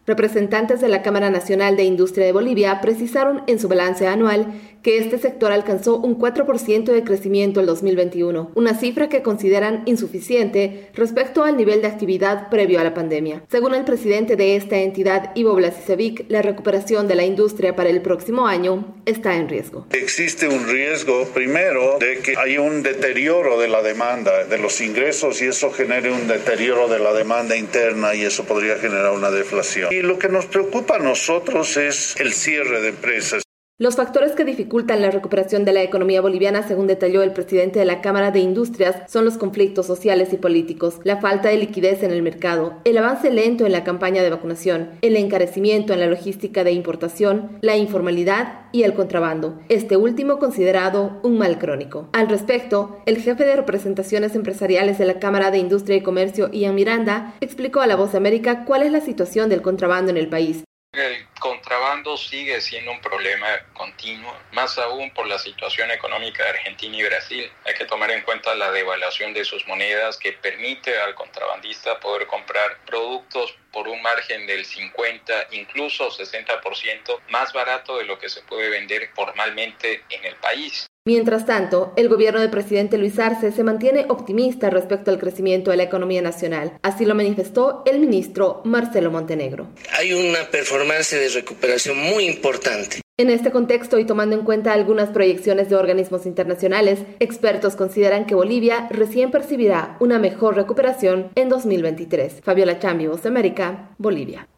Representantes de la Cámara Nacional de Industria de Bolivia precisaron en su balance anual que este sector alcanzó un 4% de crecimiento el 2021, una cifra que consideran insuficiente respecto al nivel de actividad previo a la pandemia. Según el presidente de esta entidad, Ivo Blasicevic, la recuperación de la industria para el próximo año está en riesgo. Existe un riesgo, primero, de que haya un deterioro de la demanda, de los ingresos, y eso genere un deterioro de la demanda interna y eso podría generar una deflación. Y lo que nos preocupa a nosotros es el cierre de empresas. Los factores que dificultan la recuperación de la economía boliviana, según detalló el presidente de la Cámara de Industrias, son los conflictos sociales y políticos, la falta de liquidez en el mercado, el avance lento en la campaña de vacunación, el encarecimiento en la logística de importación, la informalidad y el contrabando, este último considerado un mal crónico. Al respecto, el jefe de representaciones empresariales de la Cámara de Industria y Comercio, Ian Miranda, explicó a La Voz de América cuál es la situación del contrabando en el país. El contrabando sigue siendo un problema continuo, más aún por la situación económica de Argentina y Brasil. Hay que tomar en cuenta la devaluación de sus monedas que permite al contrabandista poder comprar productos por un margen del 50, incluso 60% más barato de lo que se puede vender formalmente en el país. Mientras tanto, el gobierno del presidente Luis Arce se mantiene optimista respecto al crecimiento de la economía nacional. Así lo manifestó el ministro Marcelo Montenegro. Hay una performance de recuperación muy importante. En este contexto y tomando en cuenta algunas proyecciones de organismos internacionales, expertos consideran que Bolivia recién percibirá una mejor recuperación en 2023. Fabiola Chambi, Voz de América, Bolivia.